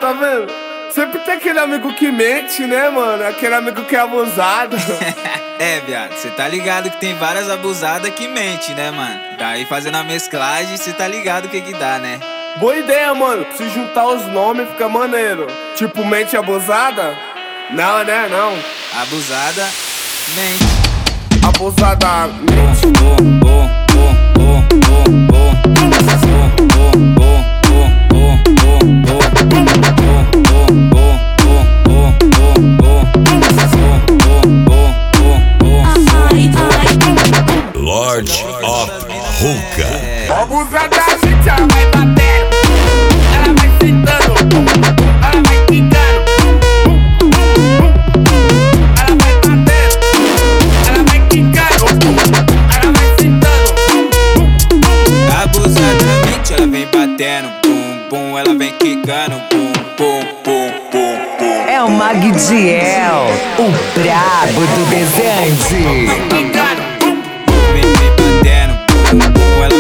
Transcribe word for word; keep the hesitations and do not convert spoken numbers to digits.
tá vendo? Sempre tem aquele amigo que mente, né, mano? Aquele amigo que é abusado. É, viado, cê tá ligado que tem várias abusadas que mente, né, mano? Daí fazendo a mesclagem, cê tá ligado o que que dá, né? Boa ideia, mano. Se juntar os nomes fica maneiro. Tipo, mente abusada? Não, né, não. Abusada, mente. Abusada, mente. Oh, oh, oh, oh, oh, oh, oh. Lord of Hookah. Abusada, a gente ela vai batendo, ela vai sentando, ela vai quicando, ela vai batendo, ela vai quicando, ela vai sentando. Abusadamente ela vem batendo, bum, bum, ela vem quicando, bum, bum, bum, bum, bum. É o Magdiel, o brabo do desante. Vem, vem batendo, bum, bum, ela